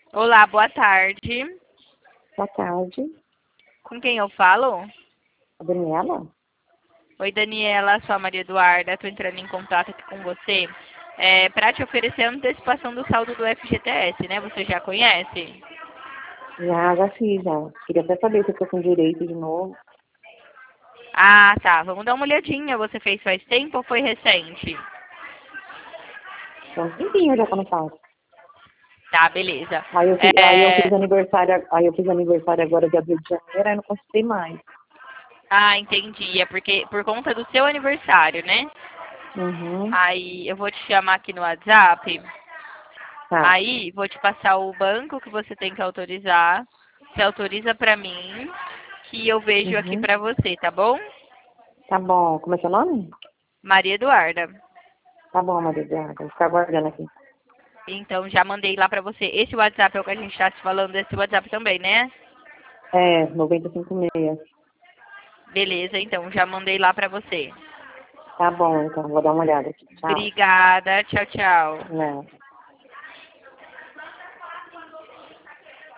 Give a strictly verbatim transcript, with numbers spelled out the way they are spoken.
Olá, boa tarde. Boa tarde. Com quem eu falo? A Daniela? Oi, Daniela, sou a Maria Eduarda. Estou entrando em contato aqui com você é, para te oferecer a antecipação do saldo do F G T S, né? Você já conhece? Já, já fiz, já. Queria até saber se eu tô com direito de novo. Ah, tá. Vamos dar uma olhadinha. Você fez faz tempo ou foi recente? Tem um tempinho já que eu não faço. Tá, beleza. Aí eu, fi- aí eu É, fiz aniversário, aí eu fiz aniversário agora de abril de janeiro, aí não consultei mais. Ah, entendi. É porque por conta do seu aniversário, né? Uhum. Aí eu vou te chamar aqui no WhatsApp. Tá. Aí vou te passar o banco que você tem que autorizar. Você autoriza pra mim, que eu vejo aqui Uhum. pra você, tá bom? Tá bom. Como é seu nome? Maria Eduarda. Tá bom, Maria Eduarda. Vou ficar aguardando aqui. Então já mandei lá pra você. Esse WhatsApp é o que a gente tá se falando, esse WhatsApp também, né? É, noventa e cinco e meia. Beleza, então já mandei lá pra você. Tá bom, então. Vou dar uma olhada aqui. Tchau. Obrigada. Tchau, tchau. É.